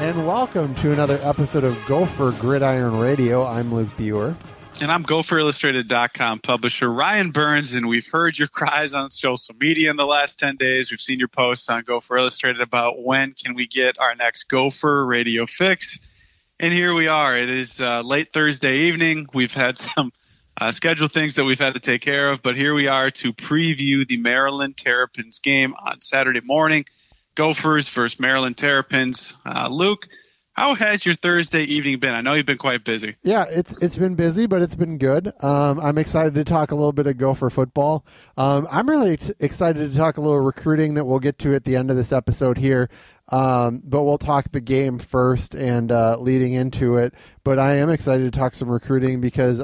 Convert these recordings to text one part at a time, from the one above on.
and welcome to another episode of Gopher Gridiron Radio. I'm Luke Buer. And I'm GopherIllustrated.com publisher Ryan Burns, and we've heard your cries on social media in the last 10 days. We've seen your posts on Gopher Illustrated about when can we get our next Gopher Radio fix. And here we are. It is late Thursday evening. We've had some scheduled things that we've had to take care of, but here we are to preview the Maryland Terrapins game on Saturday morning. Gophers versus Maryland Terrapins. Luke, how has your Thursday evening been? I know you've been quite busy. Yeah, it's been busy, but it's been good. I'm excited to talk a little bit of Gopher football. I'm really excited to talk a little recruiting that we'll get to at the end of this episode here. But we'll talk the game first and leading into it. But I am excited to talk some recruiting because,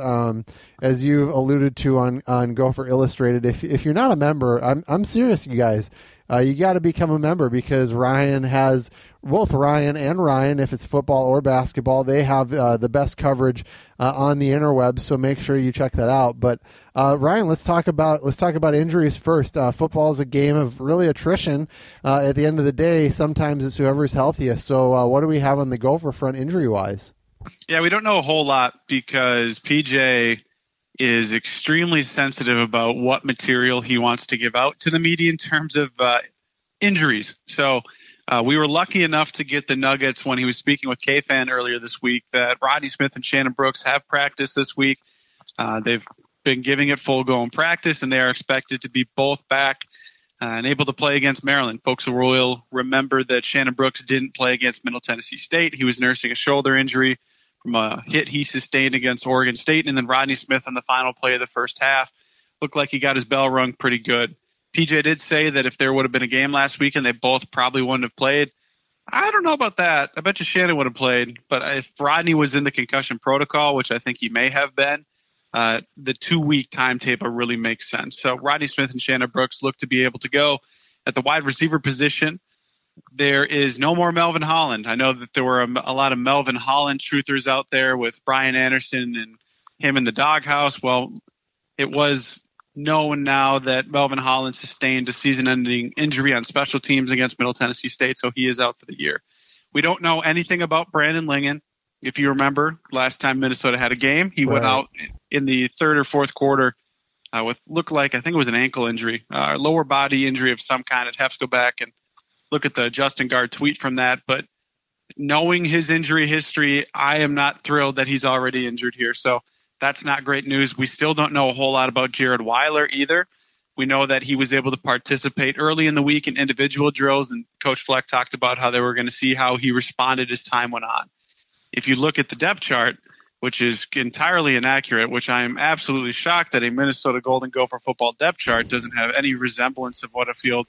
as you've alluded to on Gopher Illustrated, if you're not a member, I'm serious, you guys. You got to become a member because Ryan has, both Ryan and Ryan, if it's football or basketball, they have the best coverage on the interwebs. So make sure you check that out. But Ryan, let's talk about injuries first. Football is a game of really attrition. At the end of the day, sometimes it's whoever's healthiest. So what do we have on the Gopher front injury wise? Yeah, we don't know a whole lot because PJ is extremely sensitive about what material he wants to give out to the media in terms of injuries. So we were lucky enough to get the nuggets when he was speaking with KFan earlier this week that Rodney Smith and Shannon Brooks have practiced this week. They've been giving it full-go practice, and they are expected to be both back and able to play against Maryland. Folks will remember that Shannon Brooks didn't play against Middle Tennessee State. He was nursing a shoulder injury from a hit he sustained against Oregon State, and then Rodney Smith on the final play of the first half looked like he got his bell rung pretty good. PJ did say that if there would have been a game last weekend, they both probably wouldn't have played. I don't know about that. I bet you Shannon would have played, but if Rodney was in the concussion protocol, which I think he may have been, the 2-week timetable really makes sense. So Rodney Smith and Shannon Brooks look to be able to go at the wide receiver position. There is no more Melvin Holland. I know that there were a lot of Melvin Holland truthers out there with Brian Anderson and him in the doghouse. Well, it was known now that Melvin Holland sustained a season-ending injury on special teams against Middle Tennessee State, so he is out for the year. We don't know anything about Brandon Lingen. If you remember, last time Minnesota had a game, he went out in the third or fourth quarter with looked like, I think it was an ankle injury, lower body injury of some kind. I'd have to go back and look at the Justin Guard tweet from that. But knowing his injury history, I am not thrilled that he's already injured here. So that's not great news. We still don't know a whole lot about Jared Weiler either. We know that he was able to participate early in the week in individual drills, and Coach Fleck talked about how they were going to see how he responded as time went on. If you look at the depth chart, which is entirely inaccurate, which I am absolutely shocked that a Minnesota Golden Gopher football depth chart doesn't have any resemblance of what a field.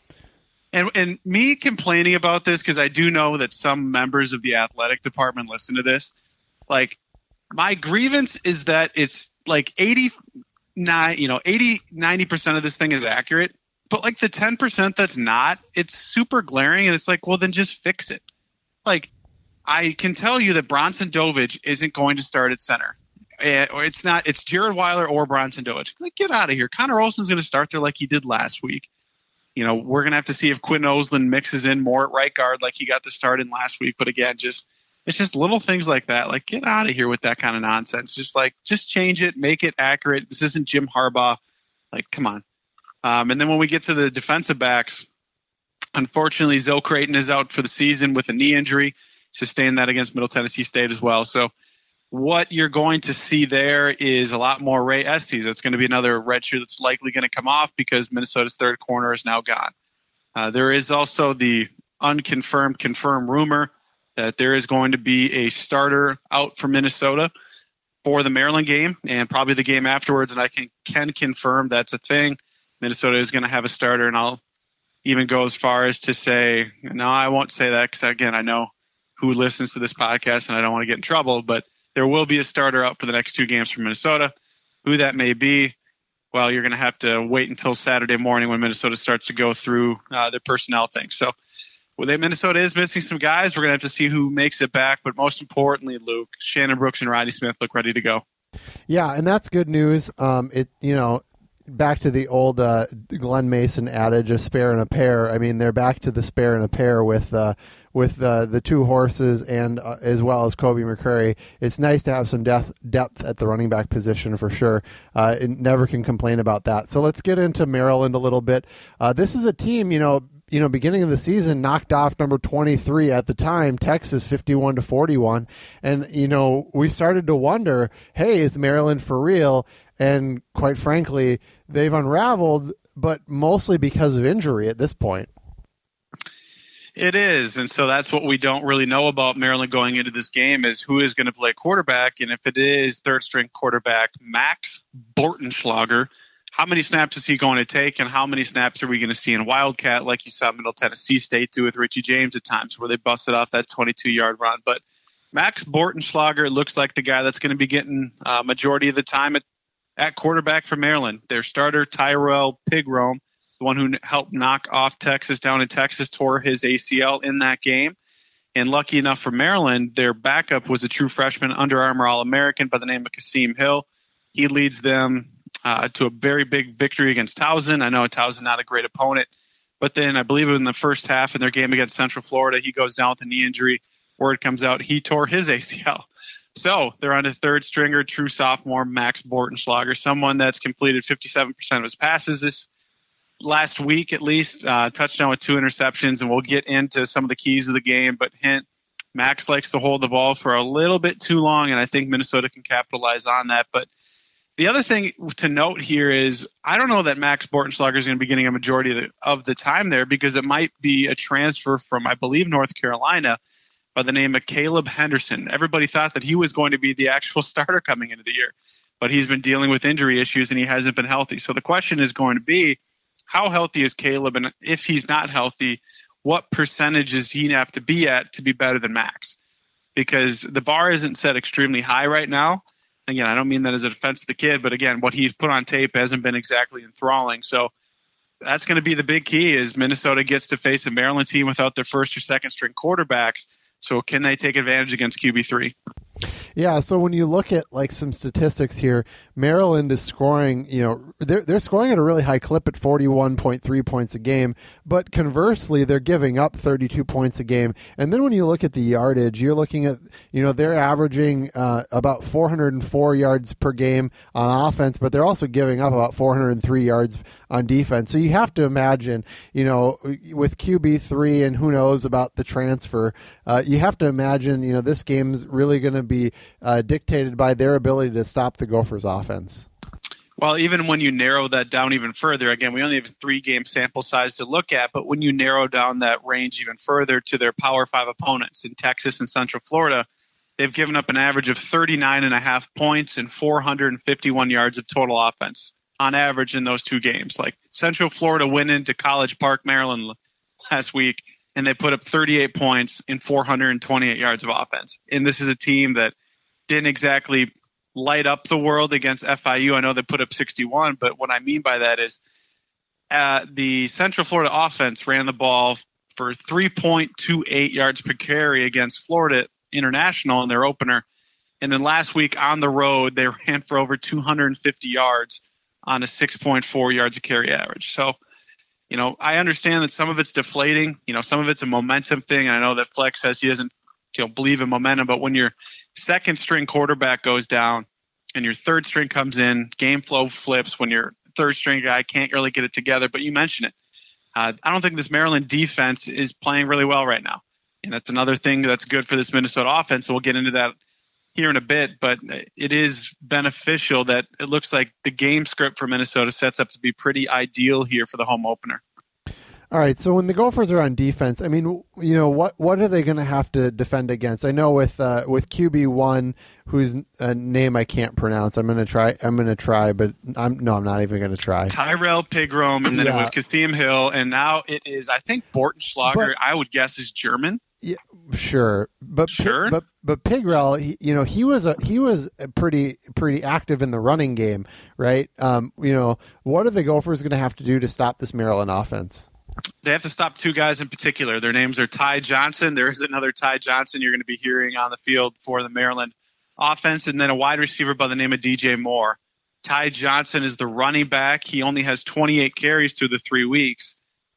And me complaining about this, because I do know that some members of the athletic department listen to this, like, my grievance is that it's like 90% of this thing is accurate, but like the 10% that's not, it's super glaring, and it's like, well, then just fix it. Like, I can tell you that Bronson Dovich isn't going to start at center. It's Jared Weiler or Bronson Dovich. Like, get out of here. Connor Olson's going to start there like he did last week. You know, we're going to have to see if Quentin Oslin mixes in more at right guard like he got the start in last week. But again, it's just little things like that. Like, get out of here with that kind of nonsense. Just change it, make it accurate. This isn't Jim Harbaugh. Like, come on. And then when we get to the defensive backs, unfortunately, Zoe Creighton is out for the season with a knee injury. Sustained that against Middle Tennessee State as well. So what you're going to see there is a lot more Ray Estes. It's going to be another redshirt that's likely going to come off because Minnesota's third corner is now gone. There is also the confirmed rumor that there is going to be a starter out for Minnesota for the Maryland game and probably the game afterwards, and I can confirm that's a thing. Minnesota is going to have a starter, and I'll even go as far as to say, no, I won't say that because, again, I know who listens to this podcast, and I don't want to get in trouble, but there will be a starter out for the next 2 games for Minnesota. Who that may be, well, you're going to have to wait until Saturday morning when Minnesota starts to go through their personnel thing. So Minnesota is missing some guys. We're going to have to see who makes it back, but most importantly, Luke, Shannon Brooks and Rodney Smith look ready to go. Yeah, and that's good news. Back to the old Glenn Mason adage, a spare and a pair. I mean, they're back to the spare and a pair with with the two horses and as well as Kobe McCrary, it's nice to have some depth at the running back position for sure. Never can complain about that. So let's get into Maryland a little bit. This is a team, beginning of the season knocked off number 23 at the time, Texas, 51-41. And, we started to wonder, hey, is Maryland for real? And quite frankly, they've unraveled, but mostly because of injury at this point. It is. And so that's what we don't really know about Maryland going into this game is who is going to play quarterback. And if it is third string quarterback Max Bortenschlager, how many snaps is he going to take, and how many snaps are we going to see in Wildcat like you saw Middle Tennessee State do with Richie James at times where they busted off that 22-yard run? But Max Bortenschlager looks like the guy that's going to be getting majority of the time at quarterback for Maryland. Their starter, Tyrell Pigrome, the one who helped knock off Texas down in Texas, tore his ACL in that game. And lucky enough for Maryland, their backup was a true freshman Under Armour All-American by the name of Kasim Hill. He leads them to a very big victory against Towson. I know Towson not a great opponent, but then I believe in the first half in their game against Central Florida, he goes down with a knee injury. Word comes out he tore his ACL. So they're on a third stringer, true sophomore Max Bortenschlager, someone that's completed 57% of his passes this last week at least, touchdown with 2 interceptions, and we'll get into some of the keys of the game. But hint, Max likes to hold the ball for a little bit too long, and I think Minnesota can capitalize on that. But the other thing to note here is I don't know that Max Bortenschlager is going to be getting a majority of the time there because it might be a transfer from, I believe, North Carolina by the name of Caleb Henderson. Everybody thought that he was going to be the actual starter coming into the year, but he's been dealing with injury issues and he hasn't been healthy. So the question is going to be, how healthy is Caleb? And if he's not healthy, what percentage does he have to be at to be better than Max? Because the bar isn't set extremely high right now. Again, I don't mean that as a defense of the kid, but again, what he's put on tape hasn't been exactly enthralling. So that's going to be the big key is Minnesota gets to face a Maryland team without their first or second string quarterbacks. So can they take advantage against QB3? Yeah, so when you look at like some statistics here, Maryland is scoring, they're scoring at a really high clip at 41.3 points a game, but conversely, they're giving up 32 points a game. And then when you look at the yardage, you're looking at, they're averaging about 404 yards per game on offense, but they're also giving up about 403 yards on defense. So you have to imagine, with QB3 and who knows about the transfer, you have to imagine, this game's really going to be dictated by their ability to stop the Gophers' offense. Well, even when you narrow that down even further, again, we only have a 3-game sample size to look at, but when you narrow down that range even further to their Power 5 opponents in Texas and Central Florida, they've given up an average of 39.5 points and 451 yards of total offense on average in those 2 games. Like Central Florida went into College Park, Maryland last week, and they put up 38 points and 428 yards of offense. And this is a team that didn't exactly light up the world against FIU. I know they put up 61, but what I mean by that is the Central Florida offense ran the ball for 3.28 yards per carry against Florida International in their opener. And then last week on the road, they ran for over 250 yards on a 6.4 yards a carry average. So, I understand that some of it's deflating. Some of it's a momentum thing. And I know that Flex says he doesn't believe in momentum, but when your second string quarterback goes down and your third string comes in, game flow flips when your third string guy can't really get it together. But you mentioned it. I don't think this Maryland defense is playing really well right now. And that's another thing that's good for this Minnesota offense. So we'll get into that here in a bit, but it is beneficial that it looks like the game script for Minnesota sets up to be pretty ideal here for the home opener. All right, so when the Gophers are on defense, I mean, what are they going to have to defend against? I know with QB1, whose name I can't pronounce. I'm going to try, but I'm not even going to try. Tyrell Pigrome, and then it was Kasim Hill, and now it is, I think, Bortenschlager. I would guess is German. Yeah, sure, but Pigrell, he was pretty active in the running game, right? What are the Gophers going to have to do to stop this Maryland offense? They have to stop 2 guys in particular. Their names are Ty Johnson. There is another Ty Johnson you're going to be hearing on the field for the Maryland offense, and then a wide receiver by the name of DJ Moore. Ty Johnson is the running back. He only has 28 carries through the 3 weeks,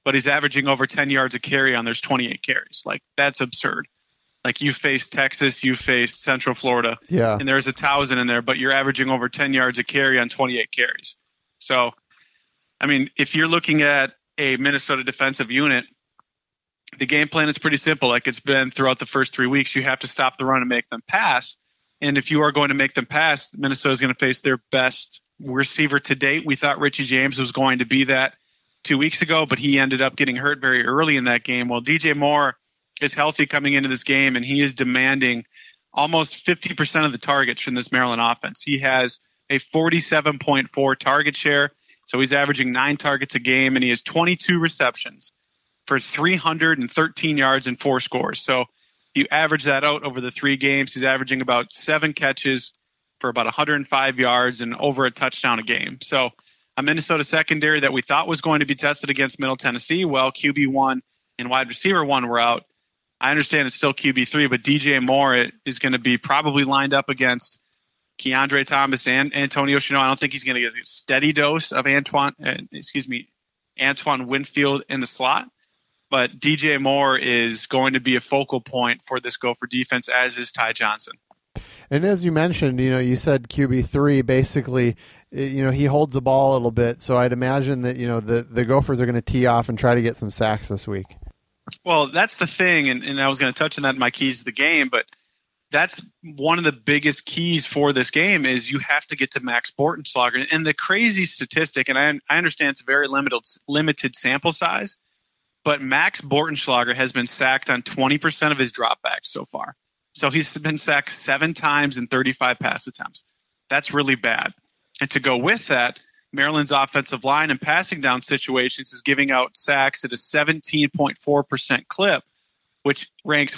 but he's averaging over 10 yards a carry on those 28 carries. Like, that's absurd. Like, you faced Texas, you faced Central Florida, and there's 1,000 in there, but you're averaging over 10 yards a carry on 28 carries. So, I mean, if you're looking at a Minnesota defensive unit, the game plan is pretty simple. Like it's been throughout the first 3 weeks, you have to stop the run and make them pass. And if you are going to make them pass, Minnesota is going to face their best receiver to date. We thought Richie James was going to be that 2 weeks ago, but he ended up getting hurt very early in that game. Well, DJ Moore is healthy coming into this game, and he is demanding almost 50% of the targets from this Maryland offense. He has a 47.4 target share, so he's averaging 9 targets a game, and he has 22 receptions for 313 yards and 4 scores. So you average that out over the 3 games, he's averaging about 7 catches for about 105 yards and over a touchdown a game. So a Minnesota secondary that we thought was going to be tested against Middle Tennessee, well, QB1 and wide receiver 1 were out. I understand it's still QB3, but DJ Moore is going to be probably lined up against Keandre Thomas and Antonio Chenot. I don't think he's going to get a steady dose of Antoine Winfield in the slot. But DJ Moore is going to be a focal point for this Gopher defense, as is Ty Johnson. And as you mentioned, you said QB3, basically, he holds the ball a little bit. So I'd imagine that, the Gophers are going to tee off and try to get some sacks this week. Well, that's the thing. And I was going to touch on that in my keys to the game, but that's one of the biggest keys for this game is you have to get to Max Bortenschlager. And the crazy statistic, and I understand it's a very limited sample size, but Max Bortenschlager has been sacked on 20% of his dropbacks so far. So he's been sacked 7 times in 35 pass attempts. That's really bad. And to go with that, Maryland's offensive line and passing down situations is giving out sacks at a 17.4% clip, which ranks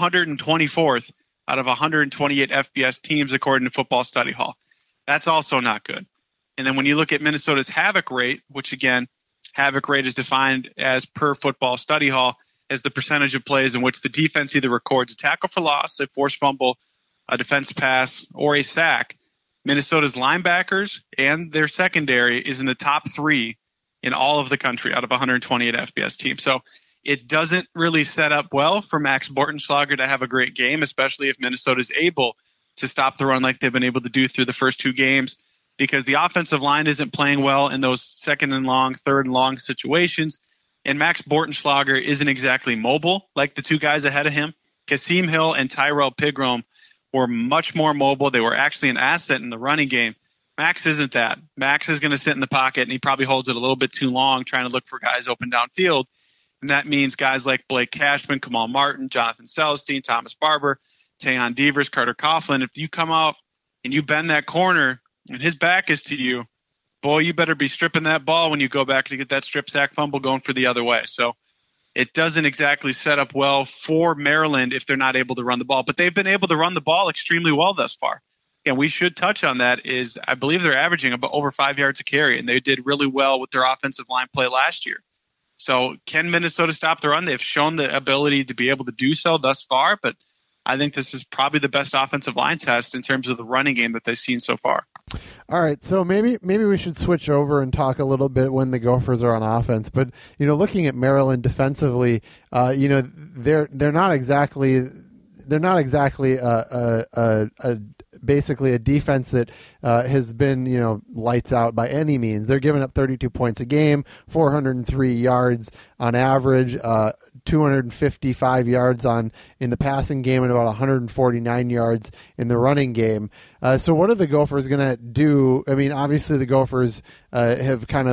124th out of 128 FBS teams according to Football Study Hall. That's also not good. And then when you look at Minnesota's havoc rate, which again, havoc rate is defined as per Football Study Hall as the percentage of plays in which the defense either records a tackle for loss, a forced fumble, a defense pass, or a sack. Minnesota's linebackers and their secondary is in the top 3 in all of the country out of 128 FBS teams. So it doesn't really set up well for Max Bortenschlager to have a great game, especially if Minnesota is able to stop the run like they've been able to do through the first 2 games, because the offensive line isn't playing well in those 2nd and long, 3rd and long situations. And Max Bortenschlager isn't exactly mobile like the 2 guys ahead of him. Kasim Hill and Tyrell Pigrome were much more mobile. They were actually an asset in the running game. Max isn't that. Max is going to sit in the pocket, and he probably holds it a little bit too long trying to look for guys open downfield. And that means guys like Blake Cashman, Kamal Martin, Jonathan Celestine, Thomas Barber, Tayon Devers, Carter Coughlin. If you come out and you bend that corner and his back is to you, boy, you better be stripping that ball when you go back to get that strip sack fumble going for the other way. So it doesn't exactly set up well for Maryland if they're not able to run the ball. But they've been able to run the ball extremely well thus far. And we should touch on that is I believe they're averaging about over 5 yards a carry, and they did really well with their offensive line play last year. So can Minnesota stop the run? They've shown the ability to be able to do so thus far, but I think this is probably the best offensive line test in terms of the running game that they've seen so far. All right, so maybe we should switch over and talk a little bit when the Gophers are on offense. But looking at Maryland defensively, they're not exactly basically a defense that has been lights out by any means. They're giving up 32 points a game, 403 yards on average, 255 yards in the passing game, and about 149 yards in the running game. So what are the Gophers going to do? I mean, obviously the Gophers have kind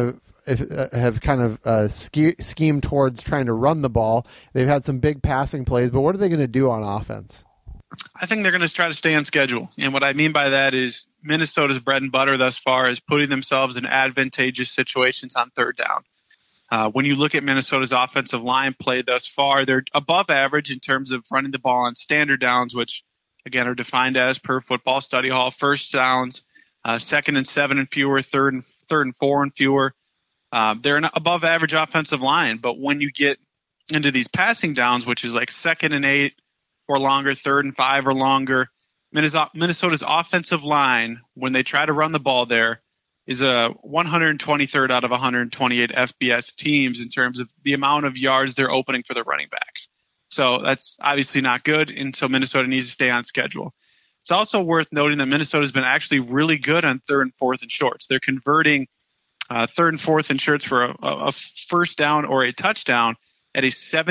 of schemed towards trying to run the ball. They've had some big passing plays, but what are they going to do on offense? I think they're going to try to stay on schedule. And what I mean by that is Minnesota's bread and butter thus far is putting themselves in advantageous situations on 3rd down. When you look at Minnesota's offensive line play thus far, they're above average in terms of running the ball on standard downs, which, again, are defined as per Football Study Hall. First downs, 2nd and 7 and fewer, 3rd and 4 and fewer. They're an above average offensive line. But when you get into these passing downs, which is like 2nd and 8, or longer, 3rd and 5 or longer, Minnesota's offensive line, when they try to run the ball there, is a 123rd out of 128 FBS teams in terms of the amount of yards they're opening for their running backs. So that's obviously not good, and so Minnesota needs to stay on schedule. It's also worth noting that Minnesota's been actually really good on 3rd and 4th and shorts. They're converting 3rd and 4th and shorts for a first down or a touchdown at a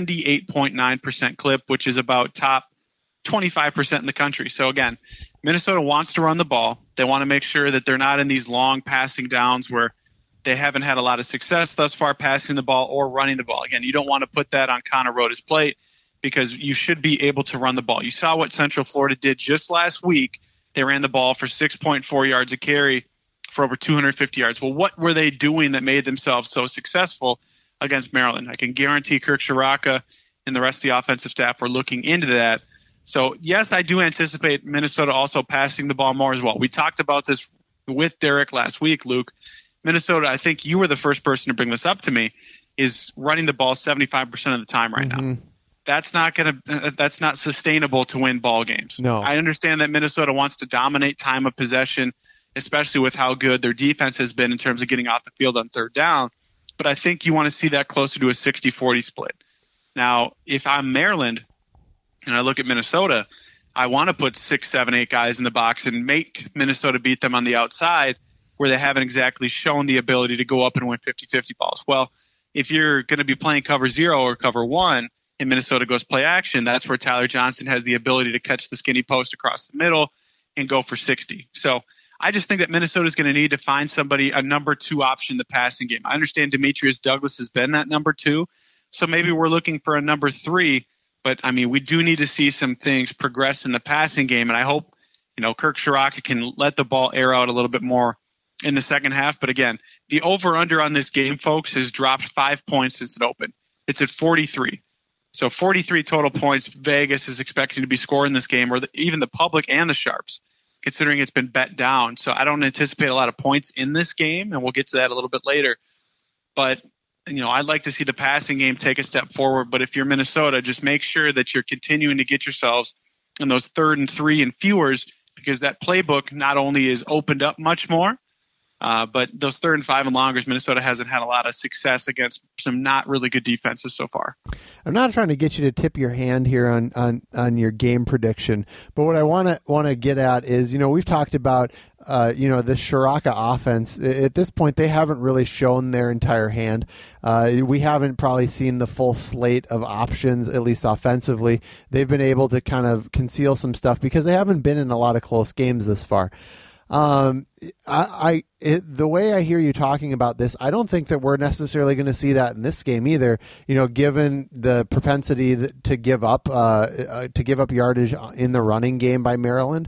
78.9% clip, which is about top 25% in the country. So again, Minnesota wants to run the ball. They want to make sure that they're not in these long passing downs where they haven't had a lot of success thus far passing the ball or running the ball. Again, you don't want to put that on Connor Rhoda's plate because you should be able to run the ball. You saw what Central Florida did just last week. They ran the ball for 6.4 yards a carry for over 250 yards. Well, what were they doing that made themselves so successful against Maryland? I can guarantee Kirk Ciarrocca and the rest of the offensive staff were looking into that. So, yes, I do anticipate Minnesota also passing the ball more as well. We talked about this with Derek last week, Luke. Minnesota, I think you were the first person to bring this up to me, is running the ball 75% of the time right now. That's not sustainable to win ball games. No. I understand that Minnesota wants to dominate time of possession, especially with how good their defense has been in terms of getting off the field on 3rd down. But I think you want to see that closer to a 60-40 split. Now, if I'm Maryland and I look at Minnesota, I want to put 6, 7, 8 guys in the box and make Minnesota beat them on the outside where they haven't exactly shown the ability to go up and win 50-50 balls. Well, if you're going to be playing cover 0 or cover 1 and Minnesota goes play action, that's where Tyler Johnson has the ability to catch the skinny post across the middle and go for 60. So I just think that Minnesota is going to need to find somebody, a number 2 option in the passing game. I understand Demetrius Douglas has been that number 2, so maybe we're looking for a number 3. But, I mean, we do need to see some things progress in the passing game, and I hope, Kirk Ciarrocca can let the ball air out a little bit more in the second half. But, again, the over-under on this game, folks, has dropped 5 points since it opened. It's at 43. So 43 total points Vegas is expecting to be scoring this game, or even the public and the sharps, considering it's been bet down. So I don't anticipate a lot of points in this game, and we'll get to that a little bit later. But I'd like to see the passing game take a step forward. But if you're Minnesota, just make sure that you're continuing to get yourselves in those 3rd and 3 and fewers, because that playbook not only is opened up much more, but those 3rd and 5 and longers, Minnesota hasn't had a lot of success against some not really good defenses so far. I'm not trying to get you to tip your hand here on your game prediction, but what I want to get at is, we've talked about the Ciarrocca offense. At this point, they haven't really shown their entire hand. We haven't probably seen the full slate of options, at least offensively. They've been able to kind of conceal some stuff because they haven't been in a lot of close games this far. The way I hear you talking about this, I don't think that we're necessarily going to see that in this game either. Given the propensity to give up yardage in the running game by Maryland.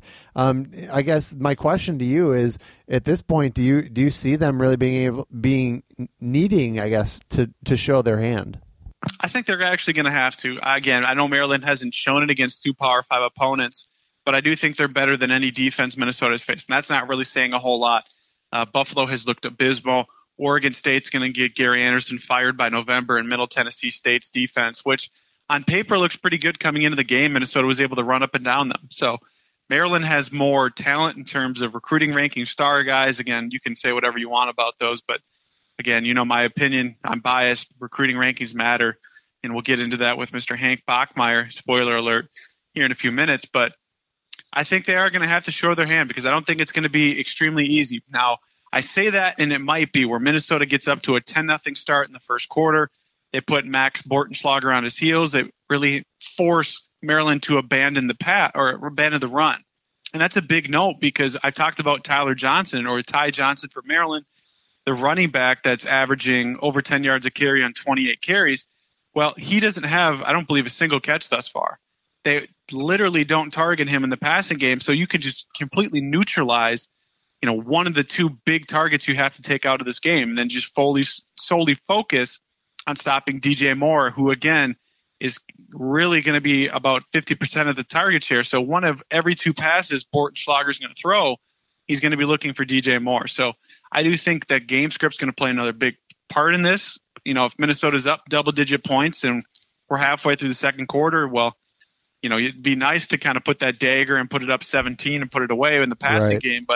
I guess my question to you is, at this point, do you see them really needing, I guess, to show their hand? I think they're actually going to have to. Again, I know Maryland hasn't shown it against 2 Power 5 opponents, but I do think they're better than any defense Minnesota's faced. And that's not really saying a whole lot. Buffalo has looked abysmal. Oregon State's going to get Gary Anderson fired by November, and Middle Tennessee State's defense, which on paper looks pretty good coming into the game, Minnesota was able to run up and down them. So Maryland has more talent in terms of recruiting, ranking star guys. Again, you can say whatever you want about those, but again, my opinion. I'm biased. Recruiting rankings matter, and we'll get into that with Mr. Hank Bachmeier, spoiler alert, here in a few minutes. But I think they are going to have to show their hand because I don't think it's going to be extremely easy. Now, I say that, and it might be where Minnesota gets up to a 10-0 start in the first quarter. They put Max Bortenschlager on his heels. They really force Maryland to abandon the run. And that's a big note because I talked about Tyler Johnson or Ty Johnson for Maryland, the running back that's averaging over 10 yards a carry on 28 carries. Well, he doesn't have, I don't believe, a single catch thus far. They literally don't target him in the passing game, so you could just completely neutralize, one of the 2 big targets you have to take out of this game, and then just solely focus on stopping DJ Moore, who again is really going to be about 50% of the target share. So one of every 2 passes Bortenschlager is going to throw, he's going to be looking for DJ Moore. So I do think that game script's going to play another big part in this. If Minnesota's up double-digit points and we're halfway through the second quarter, well, it'd be nice to kind of put that dagger and put it up 17 and put it away in the passing game. But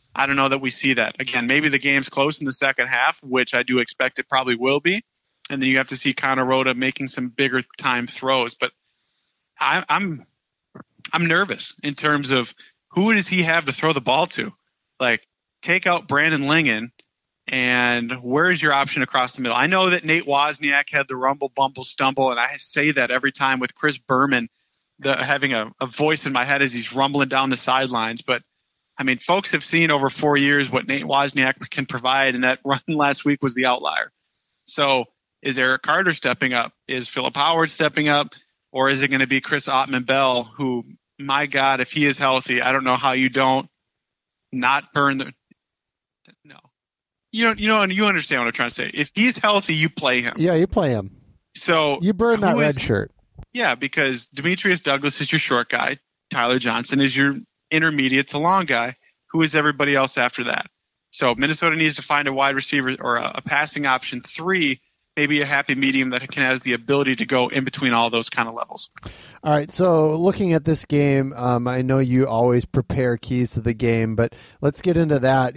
I don't know that we see that. Again, maybe the game's close in the second half, which I do expect it probably will be. And then you have to see Connor Rhoda making some bigger time throws. But I'm nervous in terms of who does he have to throw the ball to? Like, take out Brandon Lingen, and where's your option across the middle? I know that Nate Wozniak had the rumble, bumble, stumble, and I say that every time with Chris Berman having a voice in my head as he's rumbling down the sidelines. But, I mean, folks have seen over 4 years what Nate Wozniak can provide, and that run last week was the outlier. So is Eric Carter stepping up? Is Philip Howard stepping up? Or is it going to be Chris Ottman-Bell, who, my God, if he is healthy, I don't know how you don't not burn the – no. You understand what I'm trying to say. If he's healthy, you play him. Yeah, you play him. So you burn that red shirt. Yeah, because Demetrius Douglas is your short guy. Tyler Johnson is your intermediate to long guy. Who is everybody else after that? So Minnesota needs to find a wide receiver or a passing option 3, maybe a happy medium that has the ability to go in between all those kind of levels. All right, so looking at this game, I know you always prepare keys to the game, but let's get into that.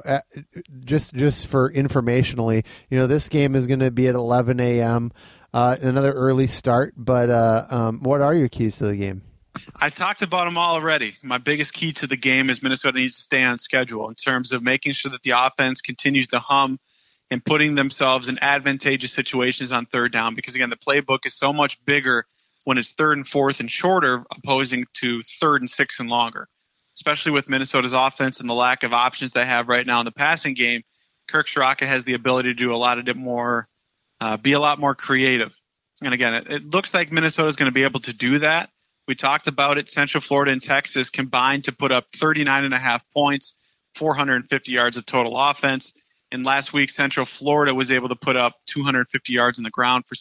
Just for informationally, this game is going to be at 11 a.m., another early start, but what are your keys to the game? I talked about them all already. My biggest key to the game is Minnesota needs to stay on schedule in terms of making sure that the offense continues to hum and putting themselves in advantageous situations on third down, because, again, the playbook is so much bigger when it's 3rd and 4th and shorter, opposing to 3rd and 6th and longer, especially with Minnesota's offense and the lack of options they have right now in the passing game. Kirk Ciarrocca has the ability to do a lot of more, be a lot more creative. And, again, it looks like Minnesota's going to be able to do that. We talked about it. Central Florida and Texas combined to put up 39.5 points, 450 yards of total offense. And last week, Central Florida was able to put up 250 yards on the ground for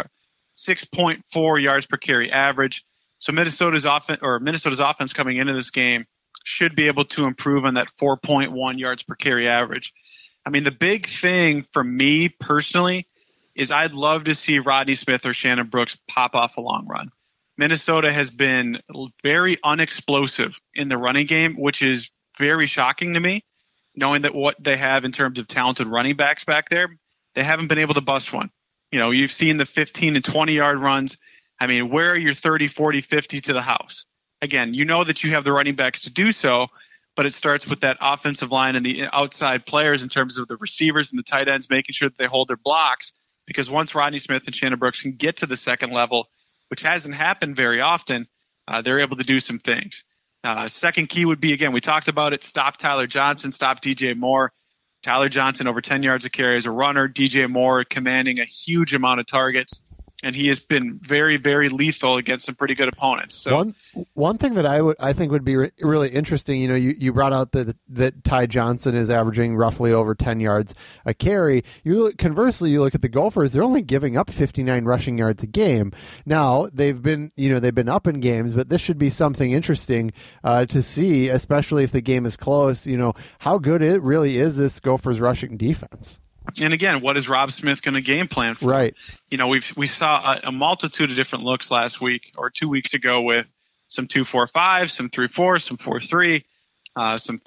6.4 yards per carry average. So Minnesota's offense coming into this game should be able to improve on that 4.1 yards per carry average. I mean, the big thing for me personally is I'd love to see Rodney Smith or Shannon Brooks pop off a long run. Minnesota has been very unexplosive in the running game, which is very shocking to me, knowing that what they have in terms of talented running backs back there, they haven't been able to bust one. You've seen the 15 and 20-yard runs. I mean, where are your 30, 40, 50 to the house? Again, you know that you have the running backs to do so, but it starts with that offensive line and the outside players in terms of the receivers and the tight ends making sure that they hold their blocks, because once Rodney Smith and Shannon Brooks can get to the second level, which hasn't happened very often, they're able to do some things. Second key would be, again, we talked about it, stop Tyler Johnson, stop DJ Moore. Tyler Johnson over 10 yards of carry as a runner. DJ Moore commanding a huge amount of targets. And he has been very, very lethal against some pretty good opponents. So one thing that I think would be really interesting, you brought out that Ty Johnson is averaging roughly over 10 yards a carry. Conversely, you look at the Gophers; they're only giving up 59 rushing yards a game. Now they've been up in games, but this should be something interesting to see, especially if the game is close. How good it really is this Gophers rushing defense. And again, what is Rob Smith going to game plan for? Right. We saw a multitude of different looks last week or 2 weeks ago with some 2-4-5, some 3-4, some 4-3, some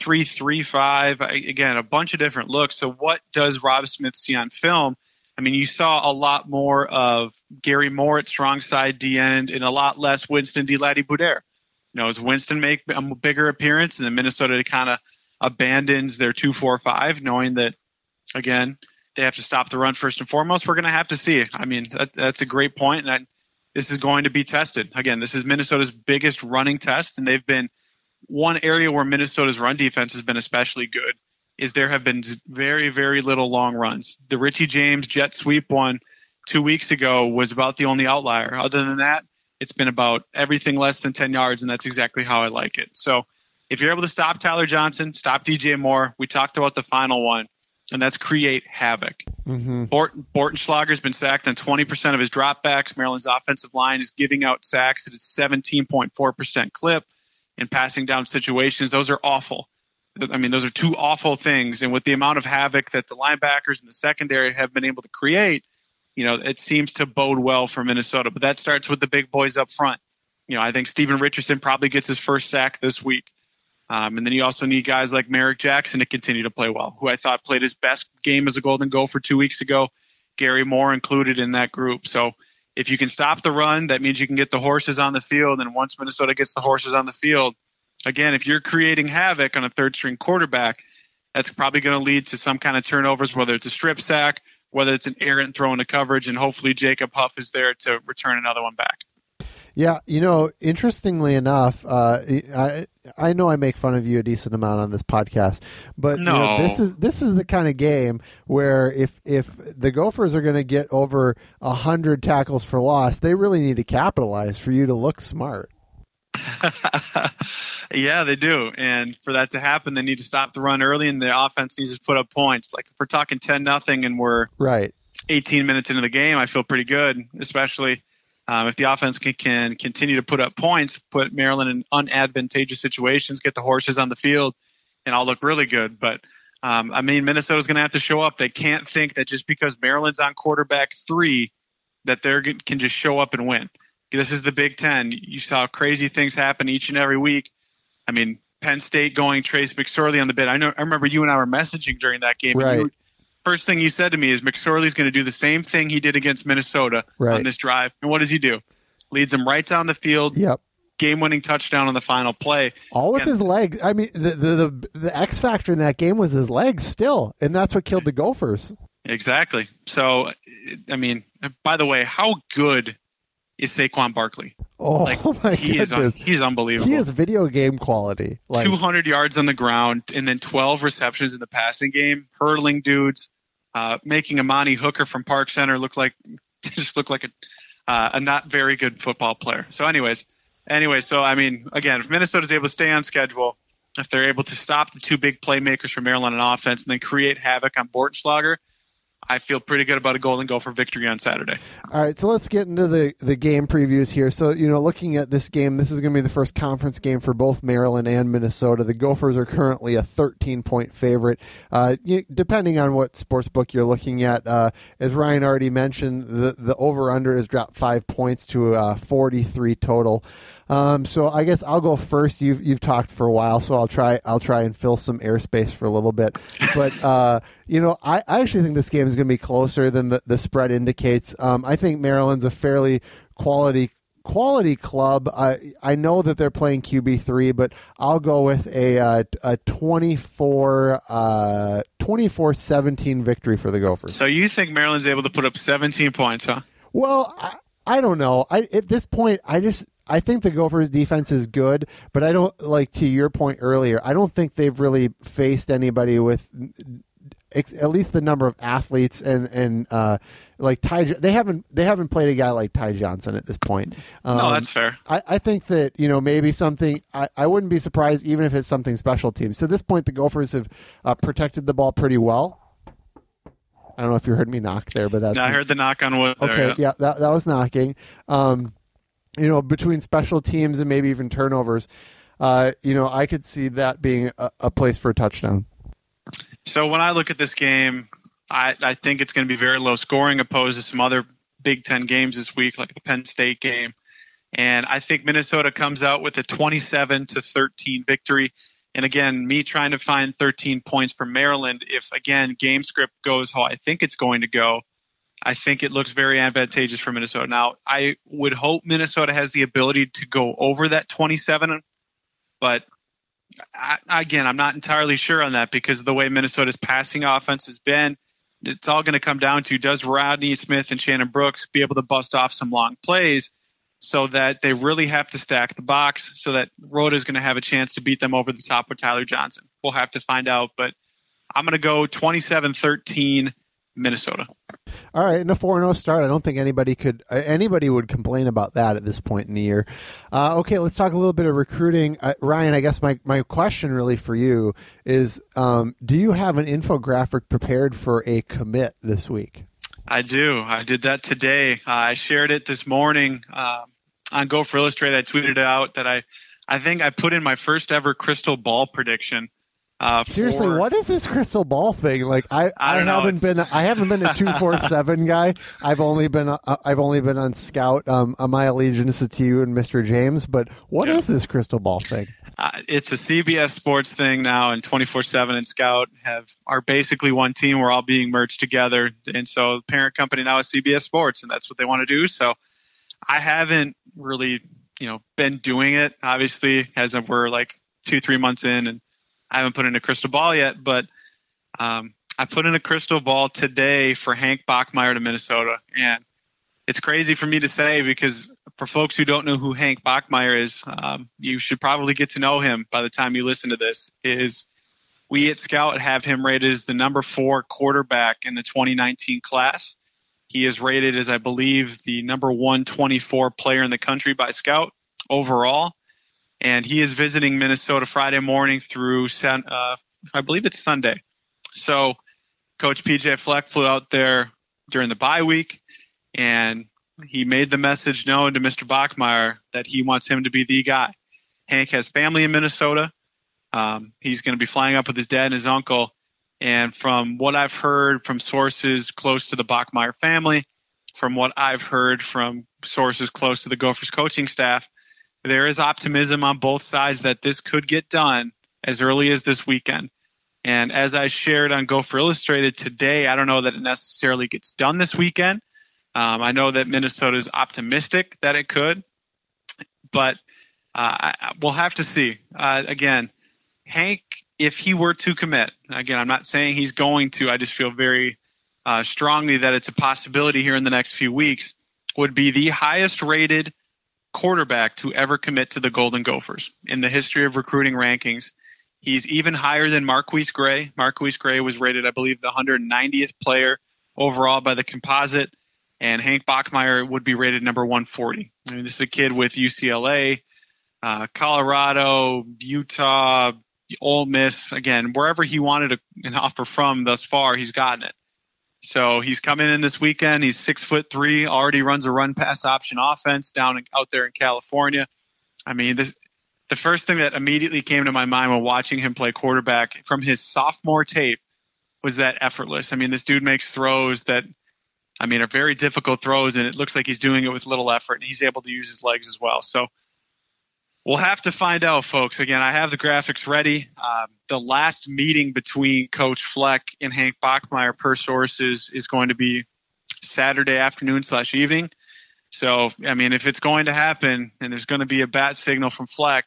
3-3-5. Again, a bunch of different looks. So what does Rob Smith see on film? I mean, you saw a lot more of Gary Moore at strong side D end and a lot less Winston Laddy-Boudere. As Winston make a bigger appearance, and then Minnesota kind of abandons their 2-4-5, knowing that, again, they have to stop the run first and foremost. We're going to have to see. I mean, that's a great point, and this is going to be tested. Again, this is Minnesota's biggest running test, and they've been one area where Minnesota's run defense has been especially good is there have been very, very little long runs. The Richie James jet sweep one 2 weeks ago was about the only outlier. Other than that, it's been about everything less than 10 yards, and that's exactly how I like it. So if you're able to stop Tyler Johnson, stop DJ Moore, we talked about the final one, and that's create havoc. Mm-hmm. Bortenschlager's been sacked on 20% of his dropbacks. Maryland's offensive line is giving out sacks at a 17.4% clip in passing down situations. Those are awful. I mean, those are two awful things. And with the amount of havoc that the linebackers in the secondary have been able to create, it seems to bode well for Minnesota. But that starts with the big boys up front. I think Steven Richardson probably gets his first sack this week. And then you also need guys like Merrick Jackson to continue to play well, who I thought played his best game as a Golden Gopher 2 weeks ago. Gary Moore included in that group. So if you can stop the run, that means you can get the horses on the field. And once Minnesota gets the horses on the field, again, if you're creating havoc on a third-string quarterback, that's probably going to lead to some kind of turnovers, whether it's a strip sack, whether it's an errant throw into coverage, and hopefully Jacob Huff is there to return another one back. Yeah, interestingly enough, I know I make fun of you a decent amount on this podcast, but no. This is the kind of game where if the Gophers are going to get over 100 tackles for loss, they really need to capitalize for you to look smart. Yeah, they do. And for that to happen, they need to stop the run early, and the offense needs to put up points. Like if we're talking 10-0 and we're 18 minutes into the game, I feel pretty good, especially if the offense can continue to put up points, put Maryland in unadvantageous situations, get the horses on the field, and I'll look really good. But, Minnesota's going to have to show up. They can't think that just because Maryland's on quarterback 3 that they can just show up and win. This is the Big Ten. You saw crazy things happen each and every week. Penn State going Trace McSorley on the bid. I remember you and I were messaging during that game. Right. First thing you said to me is McSorley's going to do the same thing he did against Minnesota on this drive. And what does he do? Leads them right down the field. Yep. Game-winning touchdown on the final play. All with his legs. The X factor in that game was his legs still, and that's what killed the Gophers. Exactly. So, by the way, how good is Saquon Barkley? Oh, my goodness. He's unbelievable. He is video game quality. 200 yards on the ground and then 12 receptions in the passing game, hurdling dudes, making Amani Hooker from Park Center look like a not very good football player. So anyways, again, if Minnesota's able to stay on schedule, if they're able to stop the 2 big playmakers from Maryland on offense and then create havoc on Bortenschlager, I feel pretty good about a Golden Gopher victory on Saturday. All right, so let's get into the game previews here. So, looking at this game, this is going to be the first conference game for both Maryland and Minnesota. The Gophers are currently a 13-point favorite. Depending on what sports book you're looking at, as Ryan already mentioned, the over-under has dropped 5 points to 43 total. So I guess I'll go first. You've talked for a while, so I'll try and fill some airspace for a little bit. But I actually think this game is going to be closer than the spread indicates. I think Maryland's a fairly quality club. I know that they're playing QB3, but I'll go with a 24-17 victory for the Gophers. So you think Maryland's able to put up 17 points, huh? Well, I don't know. At this point, I think the Gophers' defense is good, but I don't, like to your point earlier, I don't think they've really faced anybody with at least the number of athletes and like Ty. They haven't played a guy like Ty Johnson at this point. No, that's fair. I think that maybe something. I wouldn't be surprised even if it's something special teams. To this point, the Gophers have protected the ball pretty well. I don't know if you heard me knock there, but I heard the knock on wood. Okay, yeah, that was knocking. Between special teams and maybe even turnovers, I could see that being a place for a touchdown. So when I look at this game, I think it's going to be very low scoring opposed to some other Big Ten games this week, like the Penn State game. And I think Minnesota comes out with a 27-13 victory. And again, me trying to find 13 points for Maryland, if, again, game script goes how I think it's going to go, I think it looks very advantageous for Minnesota. Now, I would hope Minnesota has the ability to go over that 27, but I'm not entirely sure on that because of the way Minnesota's passing offense has been. It's all going to come down to, does Rodney Smith and Shannon Brooks be able to bust off some long plays so that they really have to stack the box so that Rhoda is going to have a chance to beat them over the top with Tyler Johnson. We'll have to find out, but I'm going to go 27-13 Minnesota. All right, and a 4-0 start. I don't think anybody would complain about that at this point in the year. Okay, let's talk a little bit of recruiting. Ryan, I guess my question really for you is, do you have an infographic prepared for a commit this week? I do. I did that today. I shared it this morning on Gopher Illustrated. I tweeted out that I think I put in my first ever crystal ball prediction Seriously, what is this crystal ball thing? Like I haven't been a 247 guy. I've only been on Scout. My allegiance is to you and Mr. James. But what is this crystal ball thing? It's a CBS Sports thing now, and 24/7 and Scout are basically one team. We're all being merged together, and so the parent company now is CBS Sports, and that's what they want to do. So I haven't really, been doing it. Obviously, as we're like 2-3 months in, and I haven't put in a crystal ball yet. But I put in a crystal ball today for Hank Bachmeier to Minnesota, and it's crazy for me to say because for folks who don't know who Hank Bachmeier is, you should probably get to know him by the time you listen to this. We at Scout have him rated as the number 4 quarterback in the 2019 class. He is rated as, I believe, the number 124 player in the country by Scout overall. And he is visiting Minnesota Friday morning through, I believe it's Sunday. So Coach PJ Fleck flew out there during the bye week, and he made the message known to Mr. Bachmeier that he wants him to be the guy. Hank has family in Minnesota. He's going to be flying up with his dad and his uncle. And from what I've heard from sources close to the Bachmeier family, from what I've heard from sources close to the Gophers coaching staff, there is optimism on both sides that this could get done as early as this weekend. And as I shared on Gopher Illustrated today, I don't know that it necessarily gets done this weekend. I know that Minnesota is optimistic that it could, but we'll have to see. Again, Hank, if he were to commit, again, I'm not saying he's going to, I just feel very strongly that it's a possibility here in the next few weeks, would be the highest rated quarterback to ever commit to the Golden Gophers in the history of recruiting rankings. He's even higher than Marquise Gray. Marquise Gray was rated, I believe, the 190th player overall by the composite, and Hank Bachmeier would be rated number 140. I mean, this is a kid with UCLA, Colorado, Utah, Ole Miss. Again, wherever he wanted an offer from thus far, he's gotten it. So he's coming in this weekend. He's 6'3", already runs a run-pass option offense out there in California. I mean, the first thing that immediately came to my mind when watching him play quarterback from his sophomore tape was that effortless. I mean, this dude makes throws that, are very difficult throws, and it looks like he's doing it with little effort, and he's able to use his legs as well. So we'll have to find out, folks. Again, I have the graphics ready. The last meeting between Coach Fleck and Hank Bachmeier, per sources, is going to be Saturday afternoon/evening. So, if it's going to happen and there's going to be a bat signal from Fleck,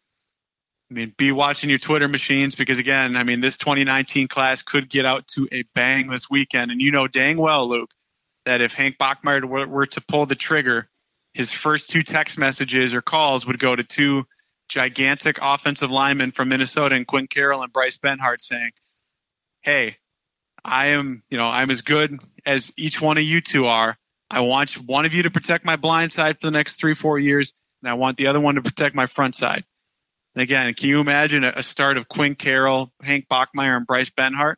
be watching your Twitter machines because, again, this 2019 class could get out to a bang this weekend. And you know dang well, Luke, that if Hank Bachmeier were to pull the trigger, his first 2 text messages or calls would go to 2 gigantic offensive linemen from Minnesota, and Quinn Carroll and Bryce Benhart, saying, hey, I'm as good as each one of you 2 are. I want one of you to protect my blind side for the next 3-4 years, and I want the other one to protect my front side. And again, can you imagine a start of Quinn Carroll, Hank Bachmeier, and Bryce Benhart?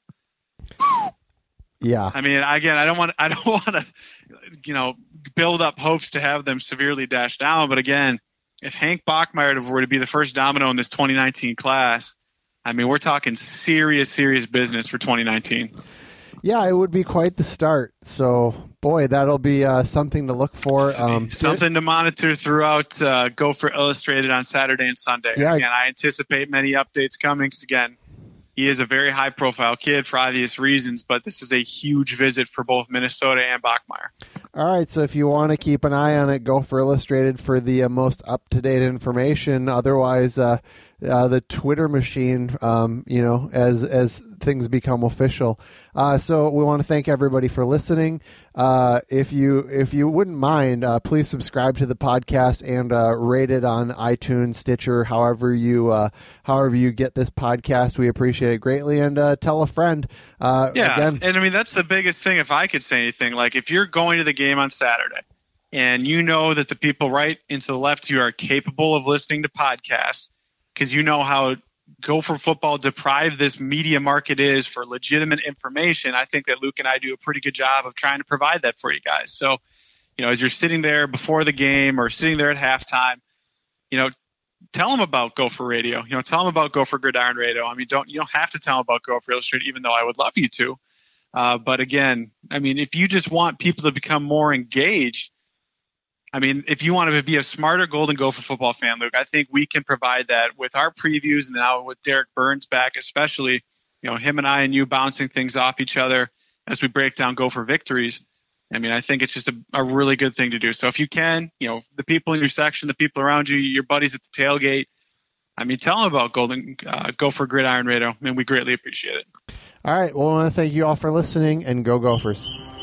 Yeah. Again, I don't want to, build up hopes to have them severely dashed down. But again, if Hank Bachmeier were to be the first domino in this 2019 class, we're talking serious business for 2019. Yeah, it would be quite the start. So, boy, that'll be something to look for. Something to monitor throughout Gopher Illustrated on Saturday and Sunday. Yeah. Again, I anticipate many updates coming because, again, he is a very high-profile kid for obvious reasons, but this is a huge visit for both Minnesota and Bachmeier. All right, so if you want to keep an eye on it, Gopher Illustrated for the most up-to-date information. Otherwise, the Twitter machine, as things become official. So we want to thank everybody for listening. If you wouldn't mind, please subscribe to the podcast and rate it on iTunes, Stitcher, however you get this podcast. We appreciate it greatly, and tell a friend. Again. And that's the biggest thing. If I could say anything, like if you're going to the game on Saturday, and you know that the people right and to the left of you are capable of listening to podcasts, because you know how Gopher football deprived this media market is for legitimate information, I think that Luke and I do a pretty good job of trying to provide that for you guys. So, as you're sitting there before the game or sitting there at halftime, tell them about Gopher Radio. Tell them about Gopher Gridiron Radio. I mean, you don't have to tell them about Gopher Illustrated, even though I would love you to. But again, I mean, if you just want people to become more engaged, I mean, if you want to be a smarter Golden Gopher football fan, Luke, I think we can provide that with our previews, and now with Derek Burns back, especially, him and I and you bouncing things off each other as we break down Gopher victories. I mean, I think it's just a really good thing to do. So if you can, the people in your section, the people around you, your buddies at the tailgate, I mean, tell them about Gopher Gridiron Radio, and we greatly appreciate it. All right. Well, I want to thank you all for listening, and go Gophers.